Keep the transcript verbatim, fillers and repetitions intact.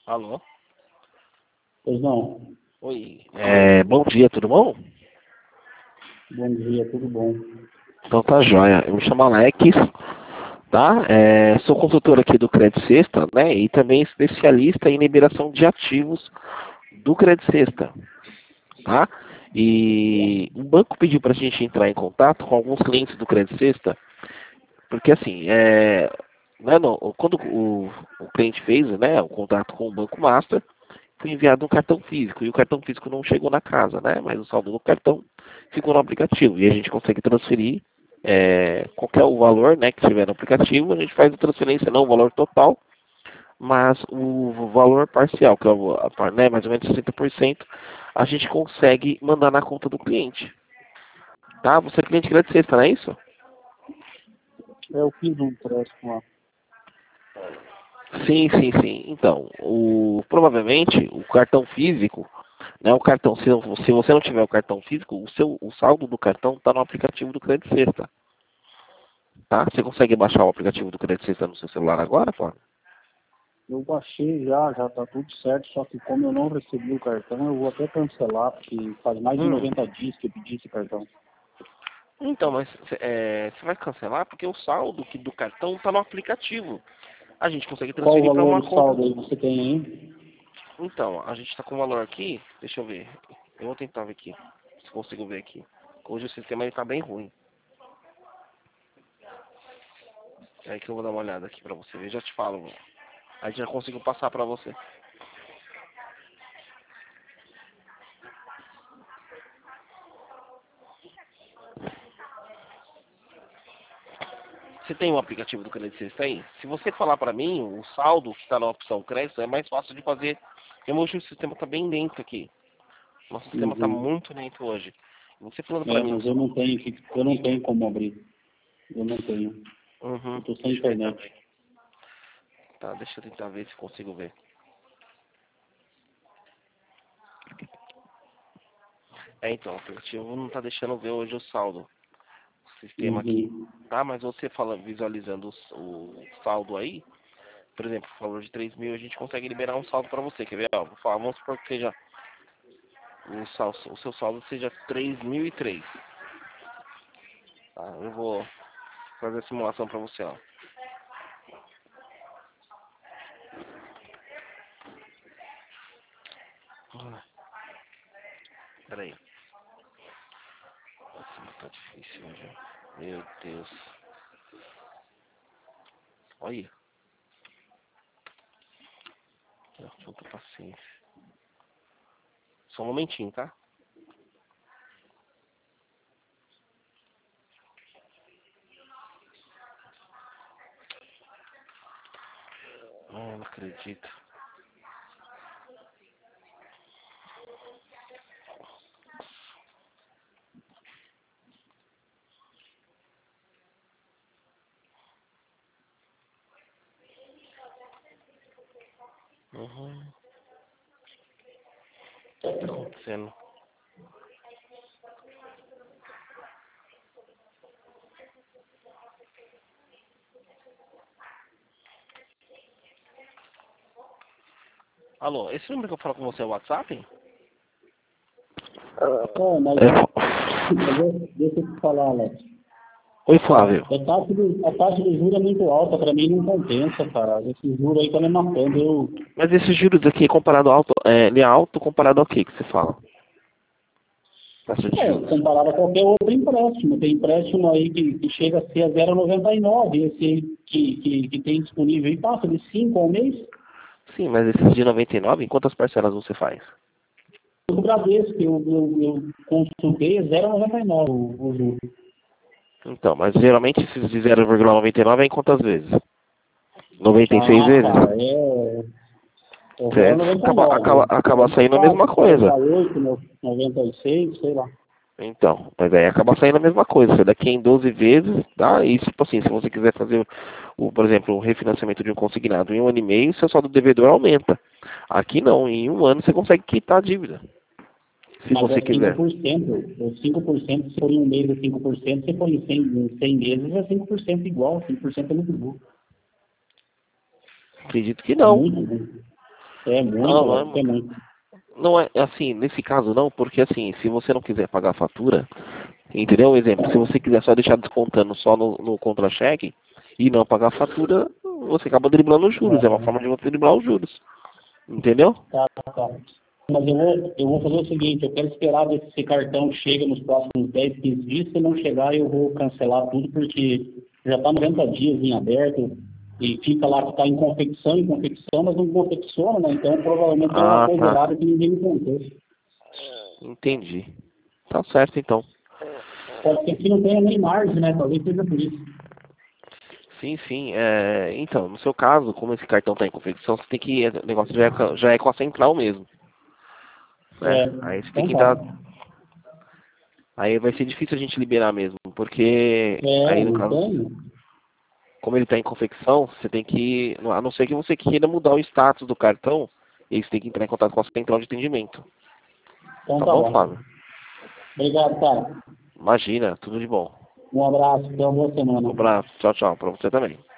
Alô? Pois não. Oi. É, bom dia, tudo bom? Bom dia, tudo bom? Então tá jóia. Eu me chamo Alex, tá? É, sou consultor aqui do Credit Sexta, né? E também especialista em liberação de ativos do Credit Sexta, tá? E o banco pediu pra gente entrar em contato com alguns clientes do Credit Sexta, porque assim, é, né, no, quando o, o cliente fez, né, o contato com o Banco Master, foi enviado um cartão físico, e o cartão físico não chegou na casa, né? Mas o saldo do cartão ficou no aplicativo, e a gente consegue transferir é, qualquer o valor, né, que tiver no aplicativo, a gente faz a transferência, não o valor total, mas o valor parcial, que é o, a- né, mais ou menos sessenta por cento, a gente consegue mandar na conta do cliente. Tá? Você é cliente Credit Sexta, não é isso? É, eu fiz um empréstimo lá. Sim, sim, sim. Então, o, provavelmente o cartão físico, né, o cartão, se, não- se você não tiver o cartão físico, o seu, o saldo do cartão está no aplicativo do Credit Sexta, tá? Você consegue baixar o aplicativo do Credit Sexta no seu celular agora, pô? Eu baixei já, já tá tudo certo, só que como eu não recebi o cartão, eu vou até cancelar, porque faz mais de Hum. noventa dias que eu pedi esse cartão. Então, mas é, você vai cancelar porque o saldo que, do cartão está no aplicativo. A gente consegue Qual o transferir para valor uma do conta. saldo aí que você tem aí? Então, a gente está com o valor aqui. Deixa eu ver. Eu vou tentar ver aqui. Se consigo ver aqui. Hoje o sistema está bem ruim. É aí que eu vou dar uma olhada aqui para você ver. Já te falo. Aí já consigo passar para você. Você tem um aplicativo do Credit Sexta aí? Se você falar para mim, o saldo que está na opção crédito é mais fácil de fazer. Porque hoje o sistema está bem lento aqui. Nosso sistema está Uhum. muito lento hoje. Você falando para É, mim o mas eu seu. não tenho, que- eu não tenho como abrir. Eu não tenho. Eu Uhum. tô sem Deixa eu tentar internet. ver. Tá, deixa eu tentar ver se consigo ver. É, então, o aplicativo não tá deixando ver hoje o saldo. O sistema aqui. Uhum. Tá, mas você fala, visualizando o, s- o saldo aí, por exemplo, o valor de três mil, a gente consegue liberar um saldo para você. Quer ver? Ó, vou falar, vamos supor que seja, o, sal, o seu saldo seja três mil e três. Tá, eu vou fazer a simulação para você, ó. Ah, peraí. Nossa, tá difícil hoje. Meu Deus. Olha. Falta paciência. Só um momentinho, tá? Ah, não acredito. Uhum. O que tá acontecendo? Alô, esse número que eu falo com você é o WhatsApp? É, mas, É. mas eu- deixa eu te falar, Alex. Oi, Flávio. A taxa, de, a taxa de juros é muito alta, para mim não compensa, cara. Esse juro aí tá me matando. Eu, Mas esses juros aqui, comparado ao alto, é, ele é alto comparado ao que que você fala? Taxa de é, juros. comparado a qualquer outro empréstimo. Tem empréstimo aí que, que chega a ser a zero vírgula noventa e nove. Esse aí que, que, que tem disponível aí passa de cinco ao mês. Sim, mas esses de noventa e nove, em quantas parcelas você faz? O Bradesco, que eu, eu, eu consultei, é zero vírgula noventa e nove o, o juro. Então, mas geralmente esses de zero vírgula noventa e nove é em quantas vezes? noventa e seis Ah, vezes? cara, é, é Certo? Acaba, zero vírgula noventa e nove. acaba, acaba saindo a mesma coisa. noventa e oito, noventa e seis, sei lá. Então, mas aí acaba saindo a mesma coisa. Você daqui em doze vezes, tá? E tipo assim, se você quiser fazer, o, por exemplo, o refinanciamento de um consignado em um ano e meio, seu saldo devedor aumenta. Aqui não, em um ano você consegue quitar a dívida, se Mas você é cinco quiser. por cento. É cinco por cento, se for em um mês é cinco por cento, se for em cem, em cem meses é cinco por cento igual. cinco por cento é muito burro. Acredito que É não. muito burro. É muito, Não, não velho, é é, muito. não é assim, nesse caso não, porque assim, se você não quiser pagar a fatura, entendeu? Um exemplo, se você quiser só deixar descontando só no, no contra-cheque e não pagar a fatura, você acaba driblando os juros, é uma É, forma de você driblar os juros, entendeu? tá, tá. Mas eu vou, eu vou fazer o seguinte, eu quero esperar ver se esse cartão chega nos próximos dez, quinze dias. Se não chegar, eu vou cancelar tudo, porque já está noventa dias em aberto e fica lá que está em confecção, em confecção, mas não confecciona, né? Então provavelmente tem uma Ah, coisa tá. errada que ninguém me contou. Entendi. Tá certo então. Pode ser que não tenha nem margem, né? Talvez seja por isso. Sim, sim. É, então, no seu caso, como esse cartão está em confecção, você tem que. O negócio já é, com- já é com a central mesmo. Né? É, Aí você tem então que tá. dar. Aí vai ser difícil a gente liberar mesmo. Porque É, aí no não caso, tem? como ele está em confecção, você tem que. A não ser que você queira mudar o status do cartão, e você tem que entrar em contato com a central de atendimento. Então Tá tá bom, bom. Flávio? Obrigado, cara. Imagina, tudo de bom. Um abraço, tenha uma boa Um semana. abraço, tchau, tchau, pra você também.